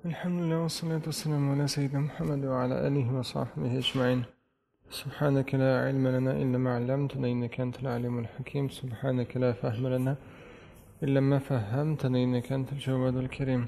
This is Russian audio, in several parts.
الحمد لله والصلاة والسلام على سيدنا محمد وعلى آله وصحبه أجمعين. سبحانك لا علم لنا إلا ما علمتنا إنك أنت العليم الحكيم. سبحانك لا فهم لنا إلا ما فهمتنا إنك أنت الجواد الكريم.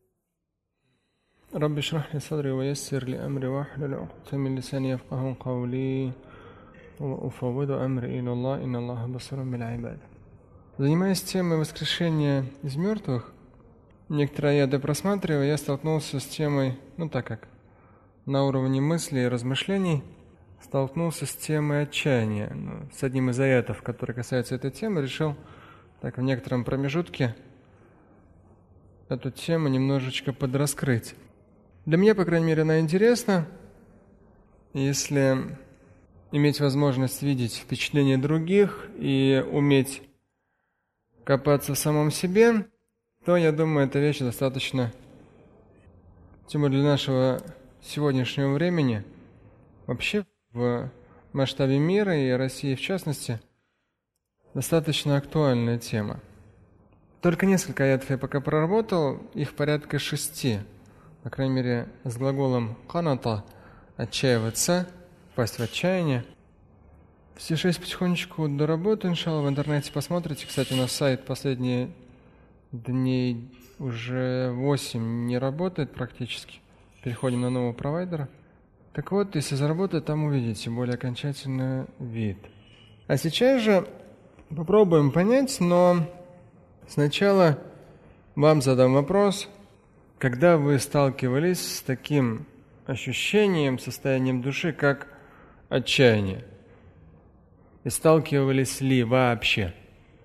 رب اشرح لي صدري ويسر لي أمري واحلل عقدة من لساني يفقهوا قولي وأفوض أمري إلى الله إن الله بصير بالعباد. Занимаясь темой воскрешения из мертвых, некоторые аяты просматривая, я столкнулся с темой, так как на уровне мыслей и размышлений, столкнулся с темой отчаяния. С одним из аятов, который касается этой темы, решил так в некотором промежутке эту тему немножечко подраскрыть. Для меня, по крайней мере, она интересна. Если иметь возможность видеть впечатления других и уметь копаться в самом себе, то, я думаю, эта вещь достаточно, тем более для нашего сегодняшнего времени, вообще в масштабе мира и России в частности, достаточно актуальная тема. Только несколько аятов я пока проработал, их порядка 6, по крайней мере, с глаголом «каната» – «отчаиваться», «впасть в отчаяние». Все 6 потихонечку доработаю, иншаллах, в интернете посмотрите. Кстати, у нас сайт последние дней уже 8 не работает практически. Переходим на нового провайдера. Так вот, если заработает, там увидите более окончательный вид. А сейчас же попробуем понять, но сначала вам задам вопрос. Когда вы сталкивались с таким ощущением, состоянием души, как отчаяние? И сталкивались ли вообще?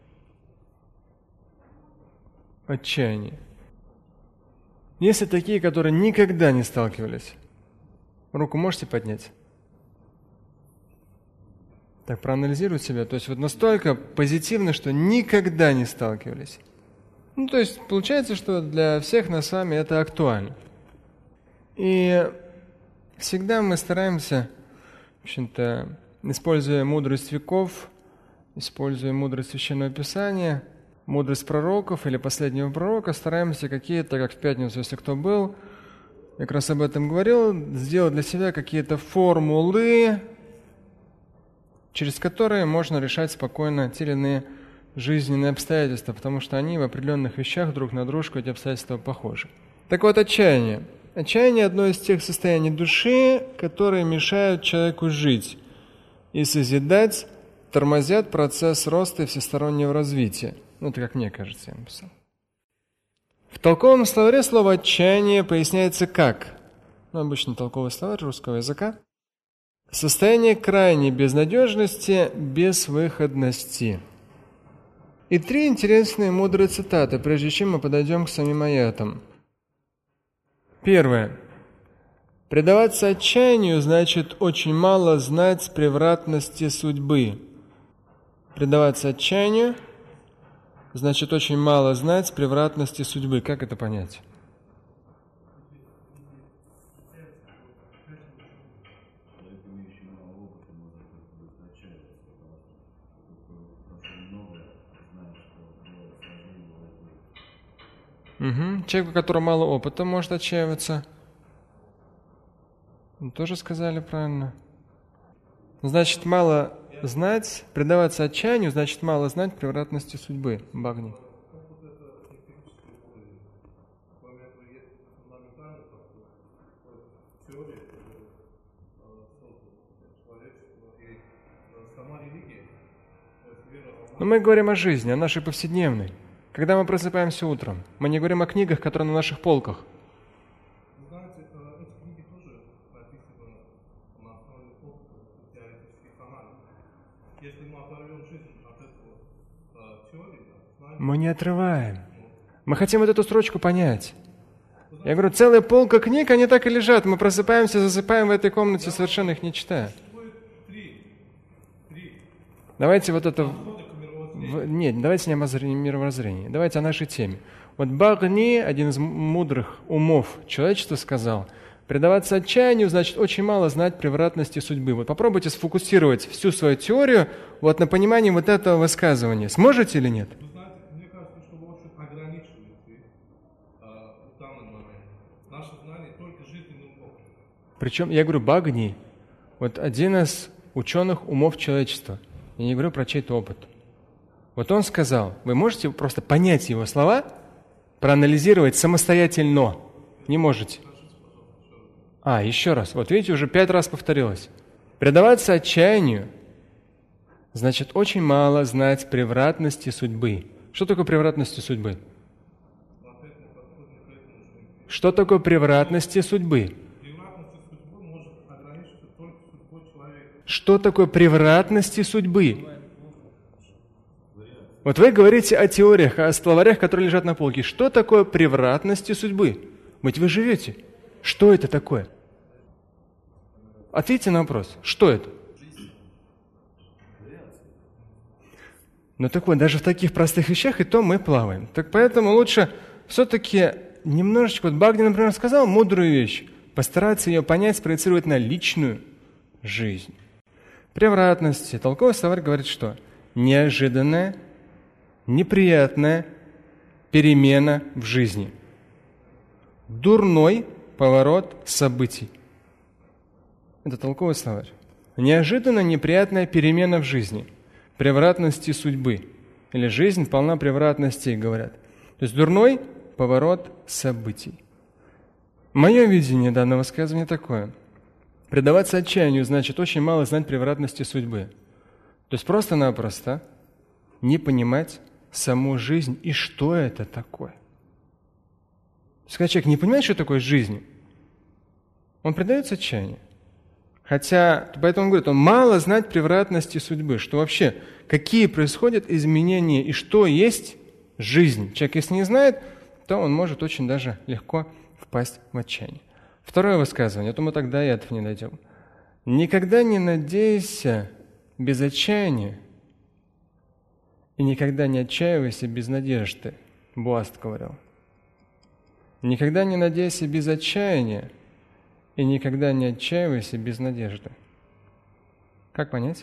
Отчаяние. Есть ли такие, которые никогда не сталкивались? Руку можете поднять? Так, проанализируйте себя. То есть вот настолько позитивно, что никогда не сталкивались. То есть получается, что для всех нас с вами это актуально. И всегда мы стараемся, в общем-то, используя мудрость веков, используя мудрость Священного Писания, мудрость пророков или последнего пророка, стараемся какие-то, как в пятницу, если кто был, я как раз об этом говорил, сделать для себя какие-то формулы, через которые можно решать спокойно те или иные жизненные обстоятельства, потому что они в определенных вещах друг на дружку, эти обстоятельства, похожи. Так вот, отчаяние. Отчаяние – одно из тех состояний души, которые мешают человеку жить и созидать, тормозят процесс роста и всестороннего развития. Это как мне кажется, я написал. В толковом словаре слово «отчаяние» поясняется как? Обычно толковый словарь русского языка. Состояние крайней безнадежности, безвыходности. И 3 интересные мудрые цитаты, прежде чем мы подойдем к самим аятам. Первое. Предаваться отчаянию значит очень мало знать превратности судьбы. Предаваться отчаянию значит очень мало знать превратности судьбы. Как это понять? Человек, у которого мало опыта, может отчаиваться. Тоже сказали правильно. Значит, мало знать, предаваться отчаянию, значит, мало знать превратности судьбы. Багни. Но мы говорим о жизни, о нашей повседневной. Когда мы просыпаемся утром, мы не говорим о книгах, которые на наших полках. Мы не отрываем. Мы хотим вот эту строчку понять. Я говорю, целая полка книг, они так и лежат. Мы просыпаемся, засыпаем в этой комнате, совершенно их не читая. Давайте вот это... Нет, давайте не о мировоззрении. Давайте о нашей теме. Вот Багни, один из мудрых умов человечества, сказал, предаваться отчаянию значит очень мало знать превратности судьбы. Вот попробуйте сфокусировать всю свою теорию на понимании вот этого высказывания. Сможете или нет? Наше знание только жизненный ум. Причем, я говорю, Багни, вот один из ученых умов человечества, я не говорю про чей-то опыт. Вот он сказал, вы можете просто понять его слова, проанализировать самостоятельно? Не можете. Еще раз. Вот видите, уже 5 раз повторилось. Предаваться отчаянию значит очень мало знать превратности судьбы. Что такое превратности судьбы? Что такое превратности судьбы? Что такое превратности судьбы? Вот вы говорите о теориях, о словарях, которые лежат на полке. Что такое превратности судьбы? Ведь вы живете. Что это такое? Ответьте на вопрос. Что это? Так вот, даже в таких простых вещах и то мы плаваем. Так поэтому лучше все-таки немножечко, вот Багни, например, сказал мудрую вещь, постараться ее понять, спроецировать на личную жизнь. Превратности. Толковый словарь говорит, что неожиданная, неприятная перемена в жизни. Дурной поворот событий. Это толковый словарь. Неожиданно неприятная перемена в жизни. Превратности судьбы. Или жизнь полна превратностей, говорят. То есть дурной поворот событий. Мое видение данного высказывания такое. Предаваться отчаянию значит очень мало знать превратности судьбы. То есть просто-напросто не понимать саму жизнь и что это такое. Когда человек не понимает, что такое жизнь, он предается отчаянию. Хотя, поэтому он говорит, он мало знать превратности судьбы, что вообще, какие происходят изменения и что есть жизнь. Человек, если не знает, то он может очень даже легко впасть в отчаяние. Второе высказывание, то мы тогда и этого не дойдем. Никогда не надейся без отчаяния и никогда не отчаивайся без надежды. Буаст говорил. Никогда не надейся без отчаяния и никогда не отчаивайся без надежды. Как понять?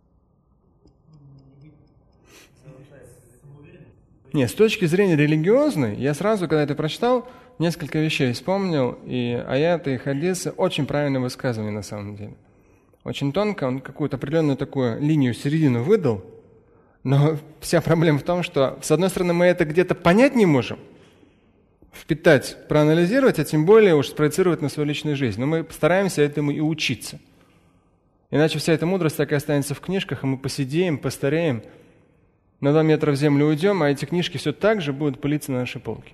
Нет, с точки зрения религиозной, я сразу, когда это прочитал, несколько вещей вспомнил, и аяты, и хадисы, очень правильное высказывание на самом деле. Очень тонко, он какую-то определенную такую линию, середину выдал, но вся проблема в том, что, с одной стороны, мы это где-то понять не можем, впитать, проанализировать, а тем более уж спроецировать на свою личную жизнь. Но мы постараемся этому и учиться. Иначе вся эта мудрость так и останется в книжках, и мы посидеем, постареем, на 2 метра в землю уйдем, а эти книжки все так же будут пылиться на нашей полке.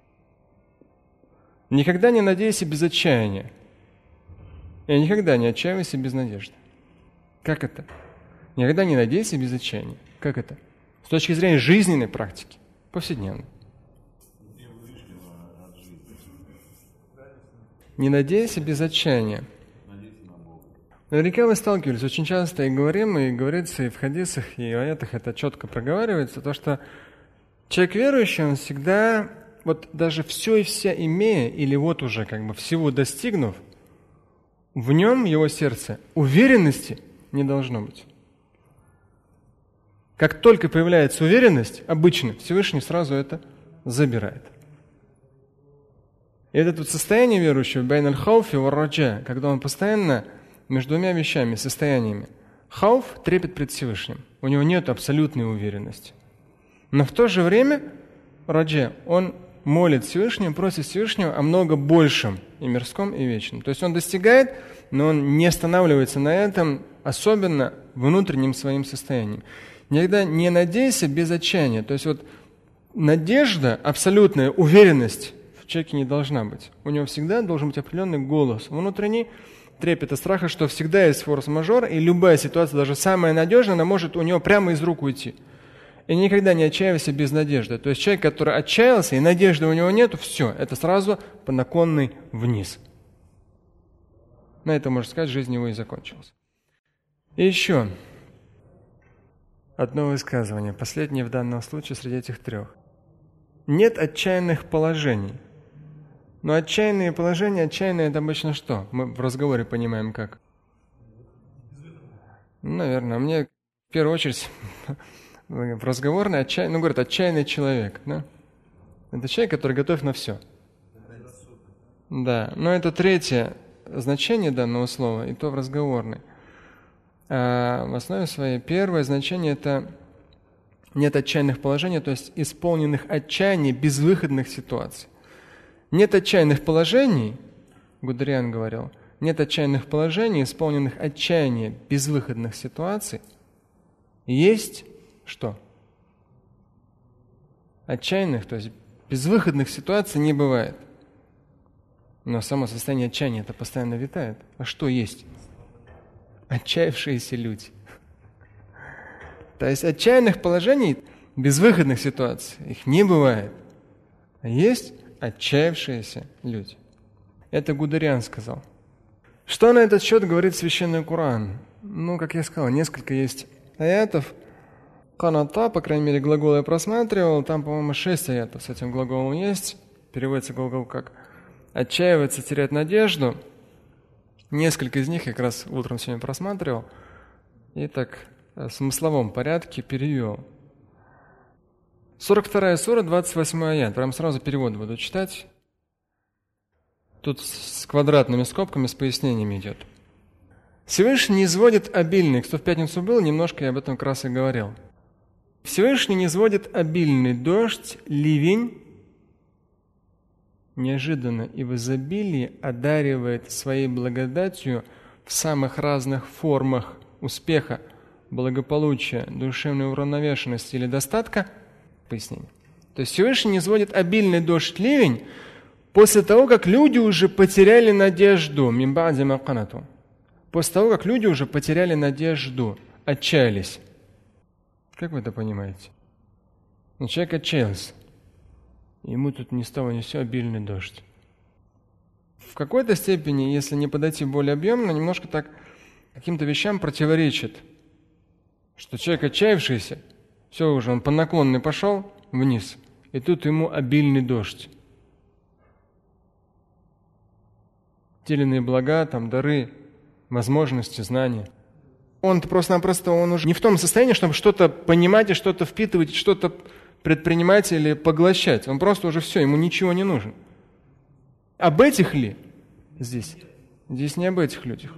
Никогда не надейся без отчаяния. И никогда не отчаивайся без надежды. Как это? Никогда не надейся без отчаяния. Как это? С точки зрения жизненной практики, повседневной. Не надейся без отчаяния. Наверняка вы сталкивались очень часто, и говорим, и говорится, и в хадисах, и в аятах это четко проговаривается, то, что человек верующий, он всегда, вот даже все и вся имея, или вот уже как бы всего достигнув, в нем, его сердце, уверенности не должно быть. Как только появляется уверенность, обычно Всевышний сразу это забирает. И это тут состояние верующего, байн аль-хауфи ва-раджа, когда он постоянно между двумя вещами, состояниями. Хауф – трепет пред Всевышним. У него нет абсолютной уверенности. Но в то же время раджа, он молит Всевышнего, просит Всевышнего о много большем и мирском, и вечном. То есть он достигает, но он не останавливается на этом, особенно внутренним своим состоянием. Никогда не надейся без отчаяния. То есть вот надежда, абсолютная уверенность в человеке не должна быть. У него всегда должен быть определенный голос внутренний, трепета, страха, что всегда есть форс-мажор, и любая ситуация, даже самая надежная, она может у него прямо из рук уйти. И никогда не отчаивайся без надежды. То есть человек, который отчаялся, и надежды у него нет, все, это сразу по наклонной вниз. На этом, можно сказать, жизнь его и закончилась. И еще одно высказывание, последнее в данном случае среди этих 3. Нет отчаянных положений. Но отчаянные положения, отчаянные – это обычно что? Мы в разговоре понимаем как? Наверное, мне в первую очередь в разговорной отчаянный, говорят, отчаянный человек, да? Это человек, который готов на все. Да, но это третье значение данного слова, и то в разговорной. А в основе своей первое значение – это нет отчаянных положений, то есть исполненных отчаяний, безвыходных ситуаций. Нет отчаянных положений, Гудериан говорил, нет отчаянных положений, исполненных отчаяния, безвыходных ситуаций. Есть что? Отчаянных, то есть безвыходных ситуаций не бывает. Но само состояние отчаяния это постоянно витает. А что есть? Отчаявшиеся люди. То есть отчаянных положений, безвыходных ситуаций, их не бывает. А есть отчаявшиеся люди. Это Гудериан сказал. Что на этот счет говорит Священный Коран? Ну, как я сказал, несколько есть аятов. Каната, по крайней мере, глагол я просматривал. Там, по-моему, 6 аятов с этим глаголом есть. Переводится глагол как «отчаиваться, терять надежду». Несколько из них я как раз утром сегодня просматривал. И так в смысловом порядке перевел. 42 сура, 28 аят. Прям сразу перевод буду читать. Тут с квадратными скобками, с пояснениями идет. Всевышний не изводит обильный. Кто в пятницу был, немножко я об этом как раз и говорил. Всевышний не изводит обильный дождь, ливень, неожиданно и в изобилии одаривает своей благодатью в самых разных формах успеха, благополучия, душевной уравновешенности или достатка. Пояснение. То есть Всевышний не изводит обильный дождь, ливень после того, как люди уже потеряли надежду. Мимба'ди ма канату. После того, как люди уже потеряли надежду, отчаялись. Как вы это понимаете? Но человек отчаялся. Ему тут ни с того ни с сего обильный дождь. В какой-то степени, если не подойти более объемно, немножко так каким-то вещам противоречит. Что человек отчаявшийся, все уже, он по наклонной пошел вниз, и тут ему обильный дождь. Теленные блага, там, дары, возможности, знания. Он-то просто-напросто, он уже не в том состоянии, чтобы что-то понимать и что-то впитывать, и что-то предпринимать или поглощать. Он просто уже все, ему ничего не нужно. Об этих ли здесь? Здесь не об этих людях.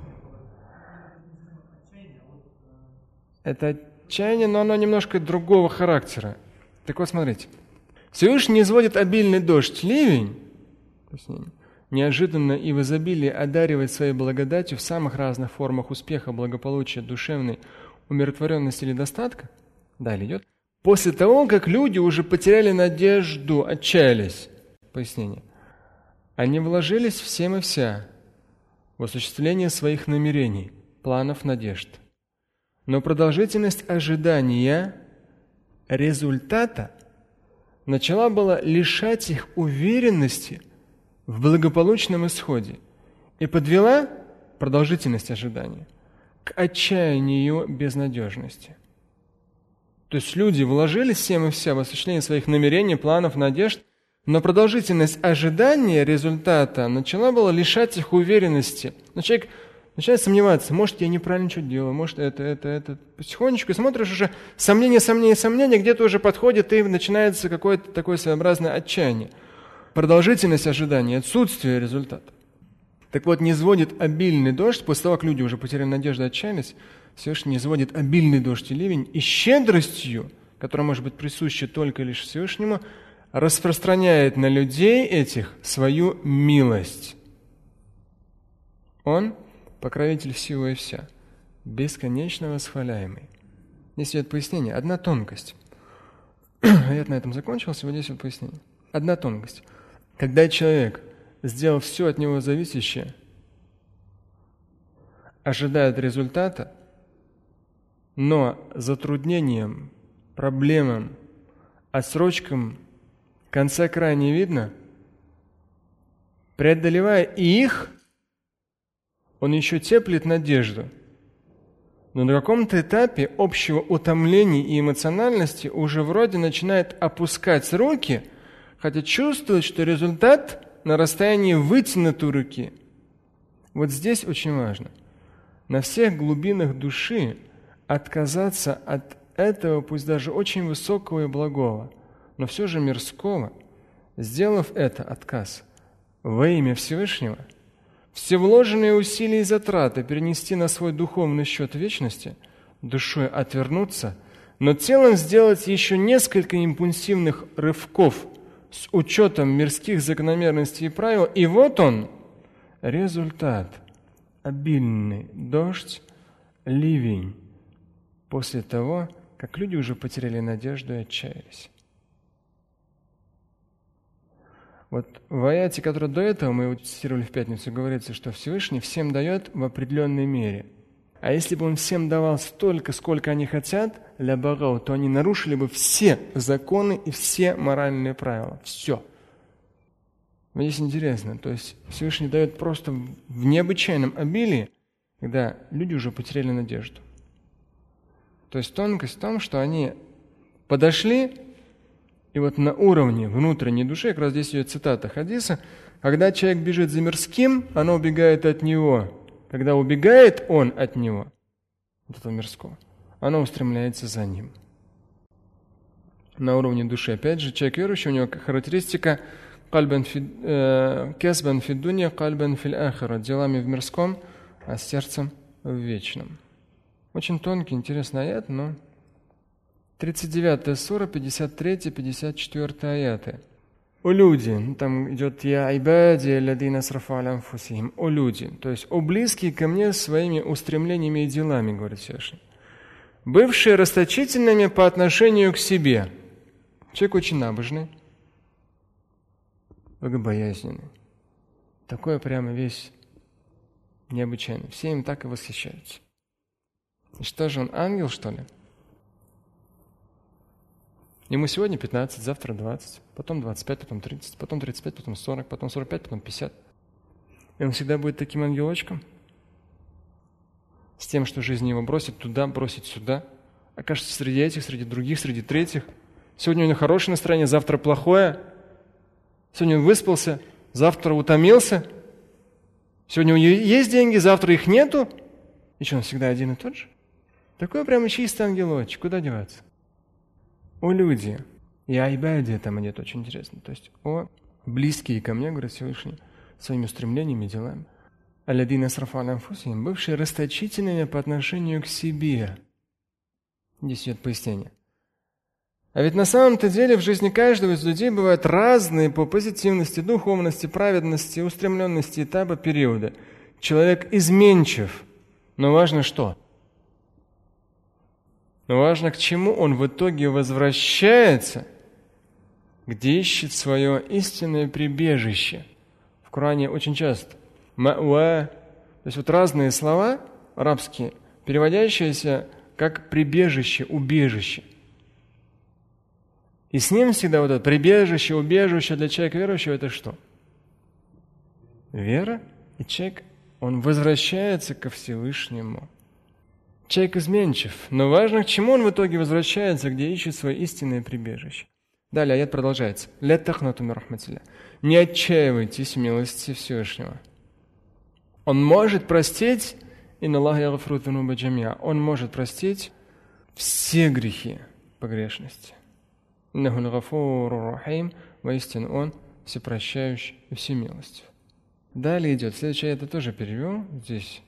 Это отчаяние, но оно немножко другого характера. Так вот, смотрите. Всевышний не изводит обильный дождь, ливень, неожиданно и в изобилии одаривает своей благодатью в самых разных формах успеха, благополучия, душевной умиротворенности или достатка. Далее идет. После того, как люди уже потеряли надежду, отчаялись. Пояснение. Они вложились всем и вся в осуществление своих намерений, планов, надежд. Но продолжительность ожидания результата начала была лишать их уверенности в благополучном исходе и подвела продолжительность ожидания к отчаянию безнадежности. То есть люди вложились всем и вся в осуществление своих намерений, планов, надежд, но продолжительность ожидания результата начала была лишать их уверенности. Но человек начинает сомневаться, может, я неправильно что-то делаю, может, это. Потихонечку, и смотришь уже, сомнение, где-то уже подходит, и начинается какое-то такое своеобразное отчаяние. Продолжительность ожидания, отсутствие результата. Так вот, не изводит обильный дождь, после того, как люди уже потеряли надежду и отчаялись, Всевышний не изводит обильный дождь и ливень, и щедростью, которая может быть присуща только лишь Всевышнему, распространяет на людей этих свою милость. Он покровитель всего и вся, бесконечно восхваляемый. Здесь идет пояснение, одна тонкость. Я на этом закончился, вот здесь вот пояснение. Одна тонкость. Когда человек, сделав все от него зависящее, ожидает результата, но затруднением, проблемам, отсрочкам конца края не видно, преодолевая и их, он еще теплит надежду. Но на каком-то этапе общего утомления и эмоциональности уже вроде начинает опускать руки, хотя чувствует, что результат на расстоянии вытянутой руки. Вот здесь очень важно. На всех глубинах души отказаться от этого, пусть даже очень высокого и благого, но все же мирского, сделав это отказ, во имя Всевышнего, все вложенные усилия и затраты перенести на свой духовный счет вечности, душой отвернуться, но телом сделать еще несколько импульсивных рывков с учетом мирских закономерностей и правил, и вот он, результат, обильный дождь, ливень, после того, как люди уже потеряли надежду и отчаялись. Вот в аяте, который до этого мы его цитировали в пятницу, говорится, что Всевышний всем дает в определенной мере. А если бы Он всем давал столько, сколько они хотят, ля багау, то они нарушили бы все законы и все моральные правила. Все. Вот здесь интересно. То есть Всевышний дает просто в необычайном обилии, когда люди уже потеряли надежду. То есть тонкость в том, что они подошли, и вот на уровне внутренней души, как раз здесь идет цитата хадиса, когда человек бежит за мирским, оно убегает от него. Когда убегает он от него, от этого мирского, оно устремляется за ним. На уровне души, опять же, человек верующий, у него характеристика кесбан фид дунья, кальбан фил ахира, делами в мирском, а сердцем в вечном. Очень тонкий, интересный аят, но 39 сура, 53-54 аяты. О люди, там идет «Я айбади ладина срафа аля анфусихим», о люди, то есть о близкие ко мне своими устремлениями и делами, говорит Всевышний, бывшие расточительными по отношению к себе. Человек очень набожный, богобоязненный. Такое прямо весь необычайный. Все им так и восхищаются. И что же он, ангел, что ли? Ему сегодня 15, завтра 20, потом 25, потом 30, потом 35, потом 40, потом 45, потом 50. И он всегда будет таким ангелочком, с тем, что жизнь его бросит туда, бросит сюда, окажется среди этих, среди других, среди третьих. Сегодня у него хорошее настроение, завтра плохое. Сегодня он выспался, завтра утомился. Сегодня у него есть деньги, завтра их нету. И что, он всегда один и тот же? Такой прямо чистый ангелочек, куда деваться? О люди, и айбади там идет очень интересно. То есть о близкие ко мне, говорит Всевышний, своими устремлениями и делами. Алладина срафа аля анфусихим, бывшие расточительными по отношению к себе. Здесь идет пояснение. А ведь на самом-то деле в жизни каждого из людей бывают разные по позитивности, духовности, праведности, устремленности этапа, периода. Человек изменчив, но важно что? Но важно, к чему он в итоге возвращается, где ищет свое истинное прибежище. В Коране очень часто ма'ва, то есть вот разные слова арабские, переводящиеся как прибежище, убежище. И с ним всегда вот это прибежище, убежище для человека верующего — это что? Вера, и человек, он возвращается ко Всевышнему. Человек изменчив, но важно, к чему он в итоге возвращается, где ищет свое истинное прибежище. Далее аят продолжается. «Ля тахнату мин рахматилля». Не отчаивайтесь в милости Всевышнего. Он может простить, инна Аллаха ягфиру дзунуба джамиа. Он может простить все грехи погрешности. Иннаху гафуру рахим. Воистину он всепрощающий и всемилостив. Далее идет. Следующий аят я тоже перевел здесь.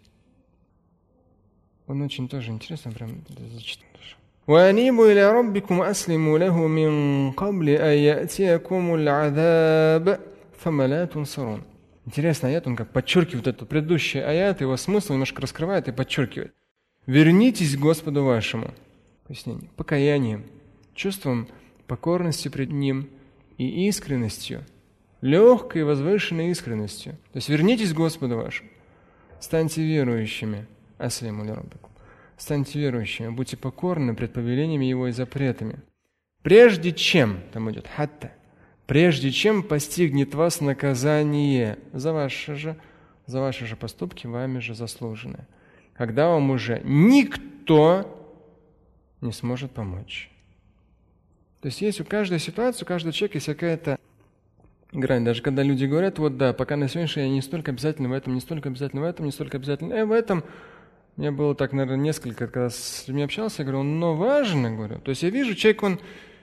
Он очень тоже интересно, прям зачитан. وَأَنِيبُوا إِلَىٰ رَبِّكُمْ أَسْلِمُوا لَهُ مِنْ قَبْلِ أَنْ يَأْتِيَكُمُ الْعَذَابُ ثُمَّ لَا تُنْصَرُونَ. Интересный аят, он как подчеркивает этот предыдущий аят, его смысл немножко раскрывает и подчеркивает. Вернитесь к Господу вашему. Пояснение. Покаянием, чувством покорности пред Ним и искренностью, легкой возвышенной искренностью. То есть вернитесь к Господу вашему. Станьте верующими. Аслиму ли раббикум. Станьте верующими, будьте покорны пред повелениями Его и запретами. Прежде чем, там идет хатта, прежде чем постигнет вас наказание за ваши же поступки, вами же заслуженные, когда вам уже никто не сможет помочь. То есть есть у каждой ситуации, у каждого человека есть какая-то грань. Даже когда люди говорят, вот да, пока на сегодняшний день не столько обязательно в этом, не столько обязательно в этом, не столько обязательно в этом. Мне было так, наверное, несколько, когда с людьми общался, я говорю, но важно, говорю. То есть я вижу, человек,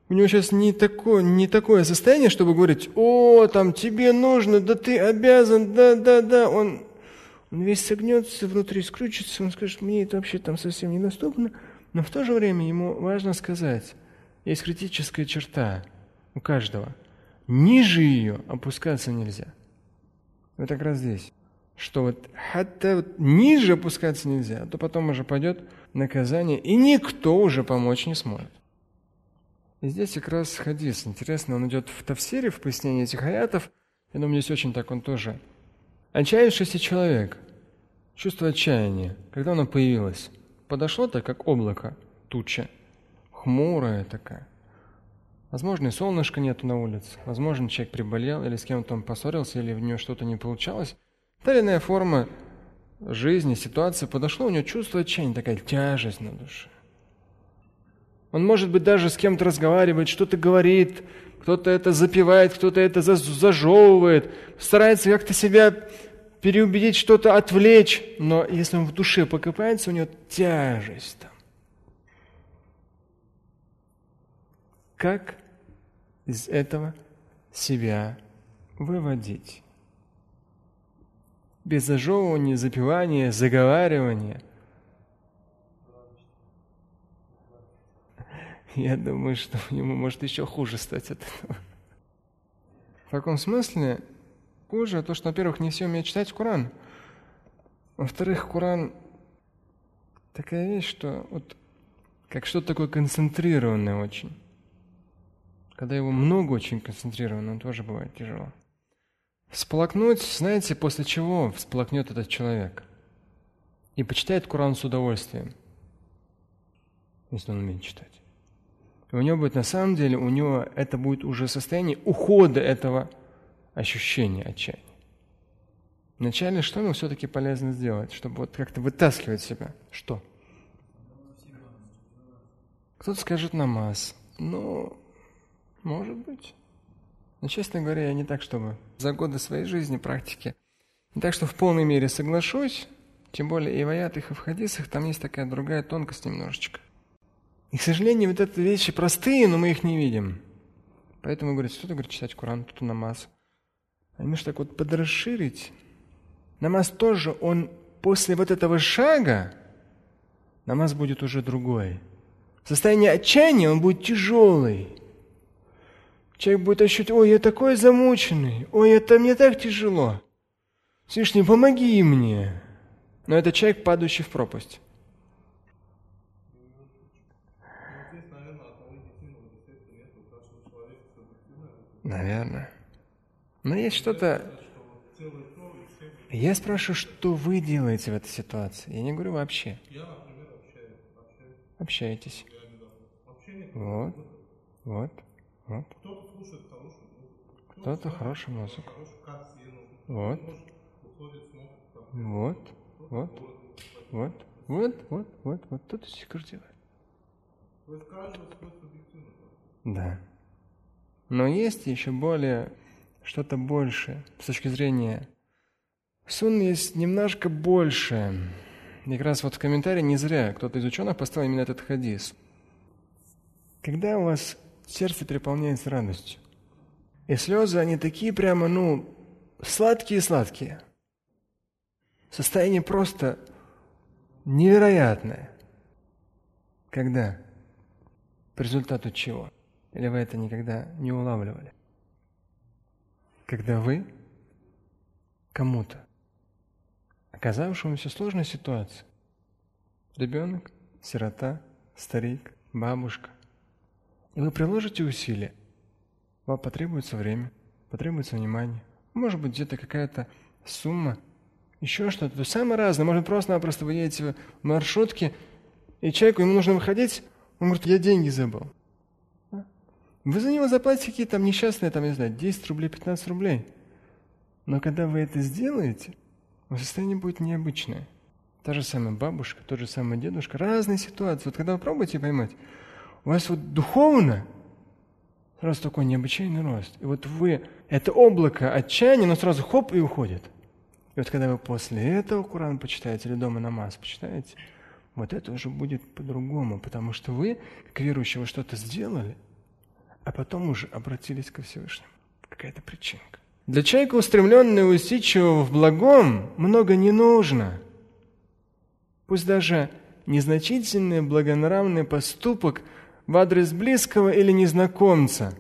У него сейчас не такое состояние, чтобы говорить: «О, там тебе нужно, да ты обязан, да». Он весь согнется, внутри скрючится, он скажет: «Мне это вообще там совсем недоступно». Но в то же время ему важно сказать, есть критическая черта у каждого. Ниже ее опускаться нельзя. Вот как раз здесь. Что вот ниже опускаться нельзя, а то потом уже пойдет наказание, и никто уже помочь не сможет. И здесь как раз хадис. Интересно, он идет в тафсире, в пояснении этих аятов. Я думаю, здесь очень так он тоже. Отчаявшийся человек, чувство отчаяния, когда оно появилось, подошло так, как облако, туча, хмурая такая. Возможно, и солнышка нету на улице. Возможно, человек приболел, или с кем-то он поссорился, или в него что-то не получалось. Та или иная форма жизни, ситуации подошло, у него чувство отчаяния, такая тяжесть на душе. Он, может быть, даже с кем-то разговаривает, что-то говорит, кто-то это запевает, кто-то это зажевывает, старается как-то себя переубедить, что-то отвлечь, но если он в душе покопается, у него тяжесть там. Как из этого себя выводить? Без зажевывания, запивания, заговаривания. Я думаю, что ему может еще хуже стать от этого. В каком смысле хуже? То, что, во-первых, не все умеют читать Коран. Во-вторых, Коран такая вещь, что вот как что-то такое концентрированное очень. Когда его много очень концентрировано, тоже бывает тяжело. Всплакнуть, знаете, после чего всплакнет этот человек? И почитает Коран с удовольствием, если он умеет читать. И у него будет, на самом деле, у него это будет уже состояние ухода этого ощущения отчаяния. Вначале что ему все-таки полезно сделать, чтобы вот как-то вытаскивать себя? Что? Кто-то скажет намаз. Ну, может быть. Но, честно говоря, я не так, чтобы за годы своей жизни, практики, не так, что в полной мере соглашусь, тем более и в аятах, и в хадисах, там есть такая другая тонкость немножечко. И, к сожалению, вот эти вещи простые, но мы их не видим. Поэтому, говорит, кто-то говорит читать Коран, кто-то намаз. А немножко так вот подрасширить. Намаз тоже, он после вот этого шага, намаз будет уже другой. Состояние отчаяния, он будет тяжелый. Человек будет ощущать: ой, я такой замученный, ой, это мне так тяжело. Всевышний, помоги мне. Но это человек, падающий в пропасть. Наверное. Но есть что-то... Я спрашиваю, что вы делаете в этой ситуации? Я не говорю вообще. Я, например, Общаетесь. Вот. Кто-то слушает хорошую музыку. Кто-то хорошую музыку. Вот. Тут все делает. То есть каждый свой субъективный. Да. Но есть еще более, что-то большее с точки зрения сунны, есть немножко больше. И как раз вот в комментарии не зря кто-то из ученых поставил именно этот хадис. Когда у вас сердце переполняется радостью, и слезы, они такие прямо, сладкие-сладкие. Состояние просто невероятное. Когда? По результату чего? Или вы это никогда не улавливали? Когда вы кому-то, оказавшемуся в сложной ситуации, ребенок, сирота, старик, бабушка, и вы приложите усилия, вам потребуется время, потребуется внимание, может быть, где-то какая-то сумма, еще что-то, то самое разное. Может, просто-напросто вы едете в маршрутке, и человеку, ему нужно выходить, он говорит: я деньги забыл. Вы за него заплатите какие-то там несчастные, 10 рублей, 15 рублей. Но когда вы это сделаете, состояние будет необычное. Та же самая бабушка, тот же самый дедушка, разные ситуации. Вот когда вы пробуете поймать, у вас вот духовно сразу такой необычайный рост. И вот вы, это облако отчаяния, но сразу хоп и уходит. И вот когда вы после этого Коран почитаете или дома намаз почитаете, вот это уже будет по-другому, потому что вы, как верующие, вы что-то сделали, а потом уже обратились ко Всевышнему. Какая-то причинка. Для человека, устремленного и усидчивого в благом, много не нужно. Пусть даже незначительный благонравный поступок в адрес близкого или незнакомца,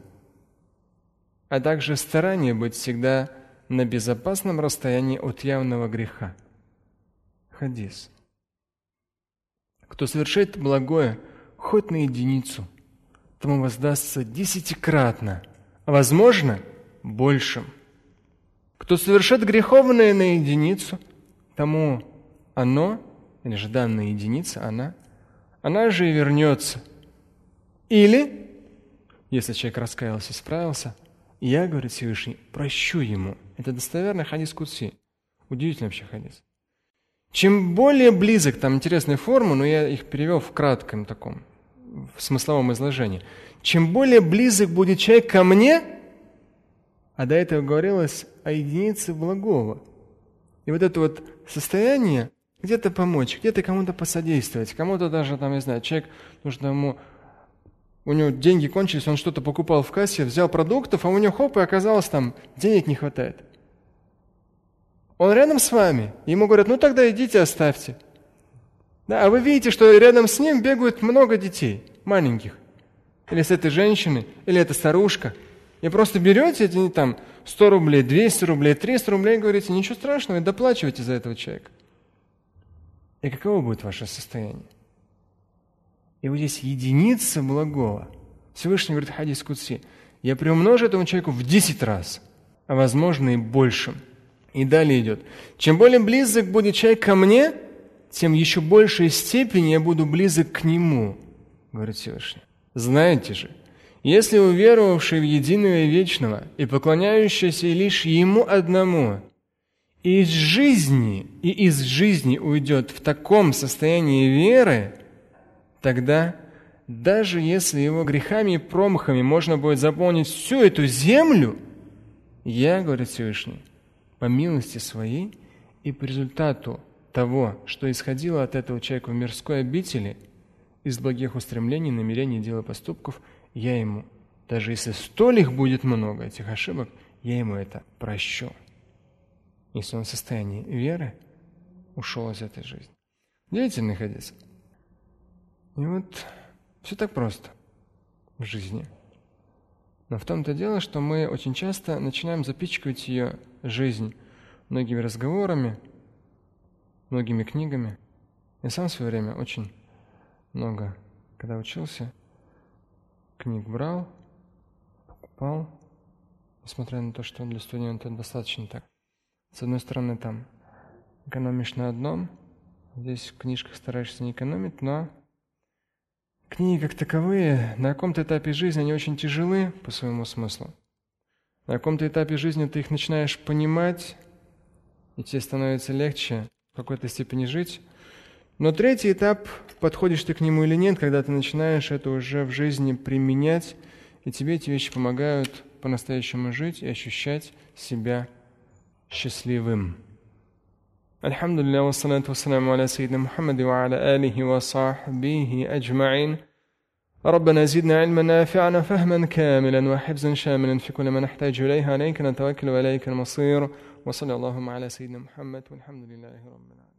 а также старание быть всегда на безопасном расстоянии от явного греха. Хадис. Кто совершит благое хоть на единицу, тому воздастся 10-кратно, а возможно, большим. Кто совершит греховное на единицу, тому оно, или же данная единица, она же и вернется. Или, если человек раскаялся и справился, я, говорит Всевышний, прощу ему. Это достоверный хадис Кудси. Удивительный вообще хадис. Чем более близок, там интересная форма, но я их перевел в кратком таком, в смысловом изложении. Чем более близок будет человек ко мне, а до этого говорилось о единице благого. И вот это вот состояние, где-то помочь, где-то кому-то посодействовать, кому-то даже, там, не знаю, человек, нужно ему, у него деньги кончились, он что-то покупал в кассе, взял продуктов, а у него хоп, и оказалось там, денег не хватает. Он рядом с вами, ему говорят, ну тогда идите, оставьте. Да, а вы видите, что рядом с ним бегают много детей, маленьких. Или с этой женщиной, или эта старушка. И просто берете эти там 100 рублей, 200 рублей, 300 рублей, и говорите, ничего страшного, и доплачивайте за этого человека. И каково будет ваше состояние? И вот здесь единица благого. Всевышний говорит, хадис Кудси, я приумножу этому человеку в 10 раз, а возможно и большим. И далее идет. Чем более близок будет человек ко мне, тем еще большей степени я буду близок к нему, говорит Всевышний. Знаете же, если уверовавший в единого и вечного и поклоняющийся лишь ему одному, из жизни уйдет в таком состоянии веры, тогда, даже если его грехами и промахами можно будет заполнить всю эту землю, я, говорит Всевышний, по милости своей и по результату того, что исходило от этого человека в мирской обители, из благих устремлений, намерений, дел и поступков, я ему, даже если столь их будет много, этих ошибок, я ему это прощу. Если он в состоянии веры ушел из этой жизни. Удивительный хадис. И вот все так просто в жизни. Но в том-то дело, что мы очень часто начинаем запичкивать ее жизнь многими разговорами, многими книгами. Я сам в свое время очень много, когда учился, книг брал, покупал, несмотря на то, что для студента достаточно так. С одной стороны, там экономишь на одном, здесь в книжках стараешься не экономить, но книги как таковые на каком-то этапе жизни они очень тяжелы по своему смыслу. На каком-то этапе жизни ты их начинаешь понимать, и тебе становится легче в какой-то степени жить. Но третий этап, подходишь ты к нему или нет, когда ты начинаешь это уже в жизни применять, и тебе эти вещи помогают по-настоящему жить и ощущать себя счастливым. Альхамдулилля, вассалату вассаламу аля сайидна Мухаммади ва аля алихи ва сахбихи аджмаин. ربنا زدنا علما نافعا فهما كاملا وحفظا شاملا في كل ما نحتاج إليه عليك نتوكل وإليك المصير وصلى اللهم على سيدنا محمد والحمد لله رب العالمين.